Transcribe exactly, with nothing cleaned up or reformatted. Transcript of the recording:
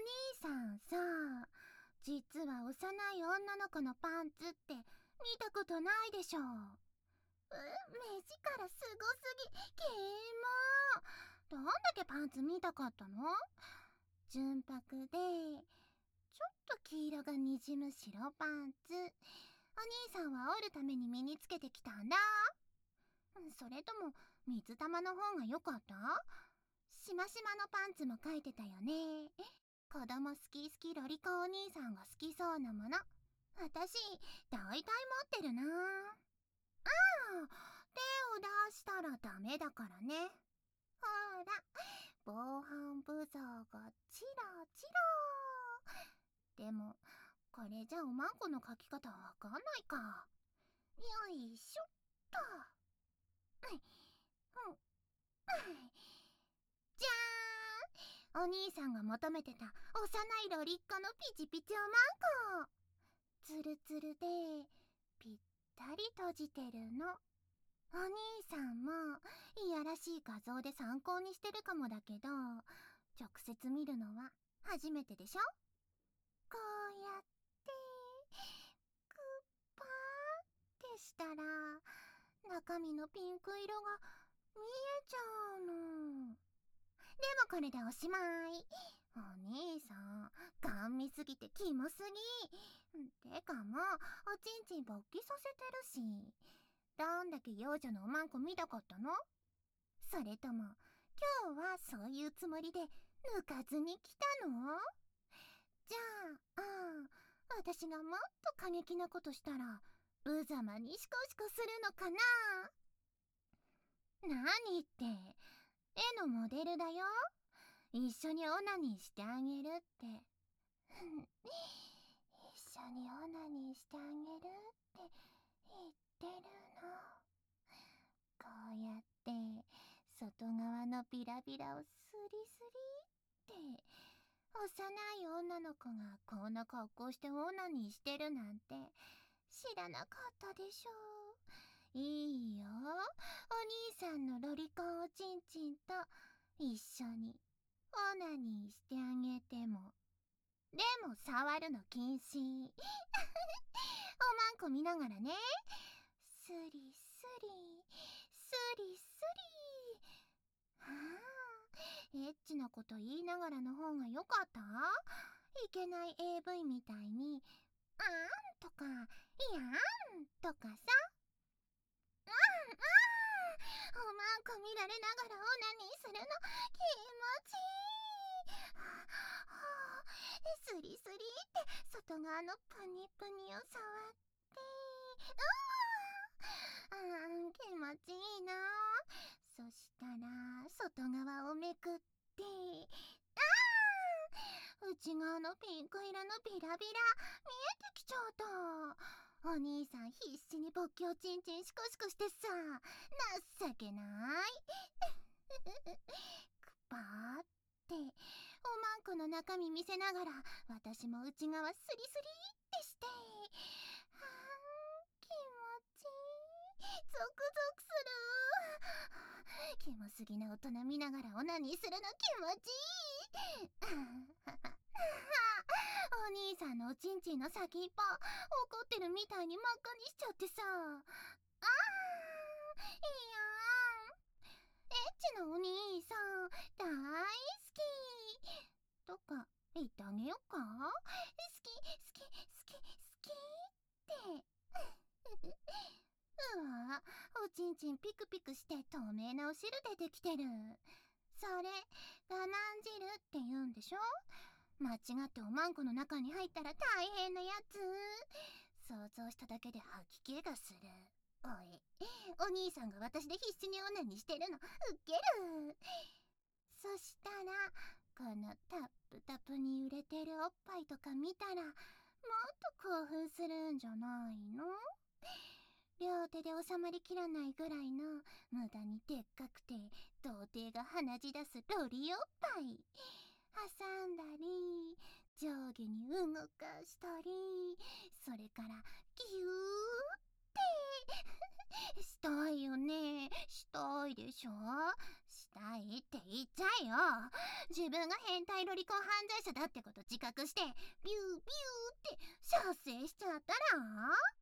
兄さんさ、実は幼い女の子のパンツって見たことないでしょ。う、目力すごすぎ、キモ。どんだけパンツ見たかったの？純白でちょっと黄色がにじむ白パンツ、お兄さんは折るために身につけてきたんだ。それとも水玉の方が良かった？しましまのパンツも書いてたよね。子供好き好きロリコお兄さんが好きそうなもの、私大体持ってるな。ああ、手を出したらダメだからね。ほら、防犯ブザーがチラチラ。でもこれじゃおまんこの書き方わかんないか。よいしょっと。うんうん、じゃーん、お兄さんが求めてた幼いロリッコのピチピチおまんこ。ツルツルでぴったり閉じてるの。お兄さんもいやらしい画像で参考にしてるかもだけど、直接見るのは初めてでしょ。こうやってグッパーってしたら中身のピンク色が見えちゃうの。でもこれでおしまい。お兄さんガン見すぎてキモすぎ。てかもうおちんちん勃起させてるし、どんだけ幼女のおまんこ見たかったの？それとも今日はそういうつもりで抜かずに来たの？じゃあ、ああ、私がもっと過激なことしたら無様にシコシコするのかな？何って、絵のモデルだよ。一緒にオナニーしてあげるって。一緒にオナニーしてあげるって言ってるの。こうやって外側のビラビラをスリスリって。幼い女の子がこんな格好してオナニーしてるなんて知らなかったでしょ。いいよ、お兄さんのロリコンおちんちんと一緒にオナニーしてあげても。でも触るの禁止。おまんこ見ながらね。スリスリスリスリ。はあ、エッチなこと言いながらの方が良かった？いけない エーブイ みたいにあーんとかいやーんとかさ。うんうん、おまんこ見られながらオナニーするの気持ちいい。はあ、スリスリって外側のプニプニを触って、うーん、気持ちいいな。そしたら外側をめくって、あー、内側のピンク色のビラビラ見えてきちゃった。お兄さん必死に勃起をチンチンシコシコしてさ、情けないくぱーって、おまんこの中身見せながら私も内側スリスリってして、はー、気持ちいい、ゾクゾクする。キモすぎな大人見ながらオナニーするの気持ちいい。お兄さんのおちんちんの先っぽ怒ってるみたいに真っ赤にしちゃってさ、あー、いいやん、エッチなお兄さん大好きとか言ってあげよっか。好き好き好き好きってうわ、おちんちんピクピクして透明なお汁出てきてる。それ我慢汁って言うんでしょ。間違っておまんこの中に入ったら大変なやつ。想像しただけで吐き気がする。おい、お兄さんが私で必死にオナニーしてるのウケる。そしたらこのタップタプに揺れてるおっぱいとか見たらもっと興奮するんじゃないの？両手で収まりきらないぐらいの無駄にでっかくて童貞が鼻血出すロリおっぱい挟んだり上下に動かしたり、それからギューってしたいよね。したいでしょ。ししたいって言っちゃえよ。自分が変態ロリコン犯罪者だってこと自覚してビュービューって射精しちゃったら